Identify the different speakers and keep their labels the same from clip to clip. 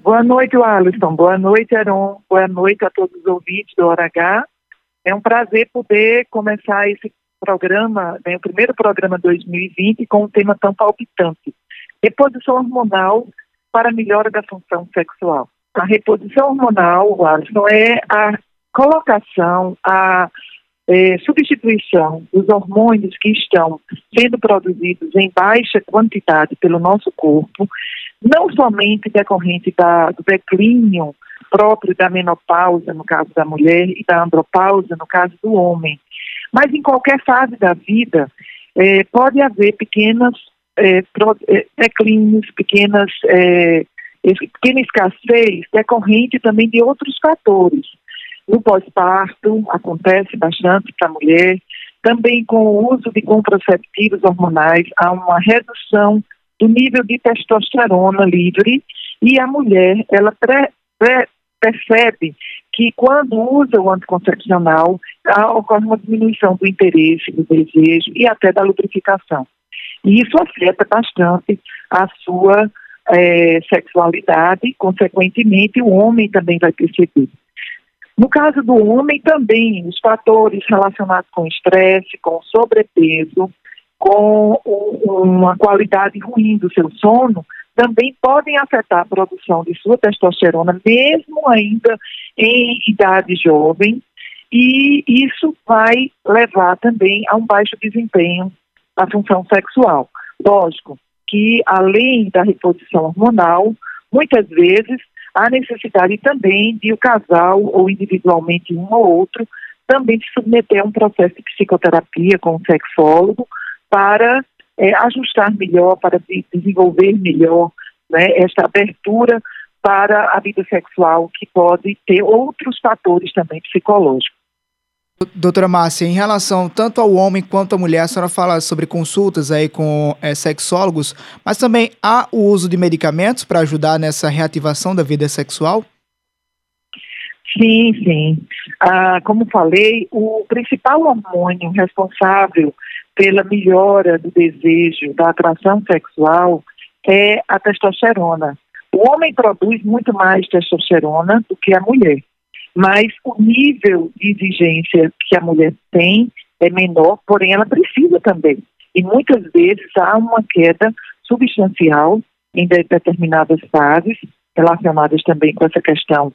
Speaker 1: Boa noite, Alisson. Boa noite, Heron. Boa noite a todos os ouvintes do Hora H. É um prazer poder começar esse programa, o primeiro programa 2020, com um tema tão palpitante: reposição hormonal para a melhora da função sexual. A reposição hormonal, Alisson, é a colocação, a substituição dos hormônios que estão sendo produzidos em baixa quantidade pelo nosso corpo, não somente decorrente do declínio próprio da menopausa, no caso da mulher, e da andropausa, no caso do homem, mas em qualquer fase da vida pode haver pequenos declínios, pequena escassez decorrente também de outros fatores. No pós-parto acontece bastante para a mulher, também com o uso de contraceptivos hormonais há uma redução do nível de testosterona livre, e a mulher ela percebe que quando usa o anticoncepcional ocorre uma diminuição do interesse, do desejo e até da lubrificação. E isso afeta bastante a sua sexualidade, consequentemente o homem também vai perceber. No caso do homem também, os fatores relacionados com estresse, com sobrepeso, com uma qualidade ruim do seu sono, também podem afetar a produção de sua testosterona, mesmo ainda em idade jovem, e isso vai levar também a um baixo desempenho da função sexual. Lógico que, além da reposição hormonal, muitas vezes há necessidade também de o casal, ou individualmente um ou outro, também se submeter a um processo de psicoterapia com um sexólogo para ajustar melhor, para desenvolver melhor, esta abertura para a vida sexual, que pode ter outros fatores também psicológicos.
Speaker 2: Doutora Márcia, em relação tanto ao homem quanto à mulher, a senhora fala sobre consultas aí com sexólogos, mas também há o uso de medicamentos para ajudar nessa reativação da vida sexual?
Speaker 1: Sim, sim. Como falei, o principal hormônio responsável pela melhora do desejo, da atração sexual, é a testosterona. O homem produz muito mais testosterona do que a mulher, mas o nível de exigência que a mulher tem é menor, porém ela precisa também. E muitas vezes há uma queda substancial em determinadas fases, relacionadas também com essa questão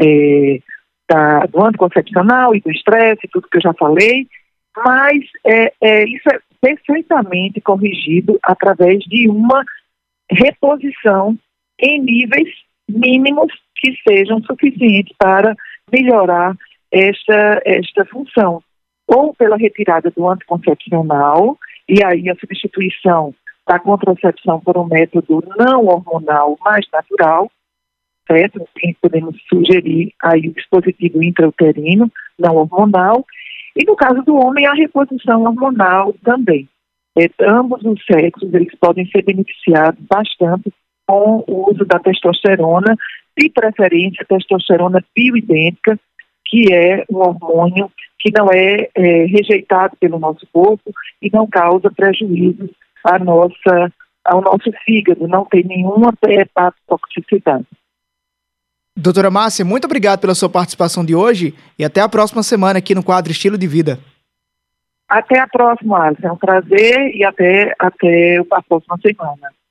Speaker 1: do anticoncepcional e do estresse, tudo que eu já falei, mas isso é perfeitamente corrigido através de uma reposição em níveis mínimos que sejam suficientes para melhorar esta função, ou pela retirada do anticoncepcional, e aí a substituição da contracepção por um método não hormonal mais natural, certo? Podemos sugerir aí o dispositivo intrauterino não hormonal, e no caso do homem a reposição hormonal também. Ambos os sexos eles podem ser beneficiados bastante com o uso da testosterona, de preferência testosterona bioidêntica, que é um hormônio que não é rejeitado pelo nosso corpo e não causa prejuízos ao nosso fígado, não tem nenhuma hepatotoxicidade.
Speaker 2: Doutora Márcia, muito obrigado pela sua participação de hoje e até a próxima semana aqui no quadro Estilo de Vida.
Speaker 1: Até a próxima, Alisson. É um prazer e até a próxima semana.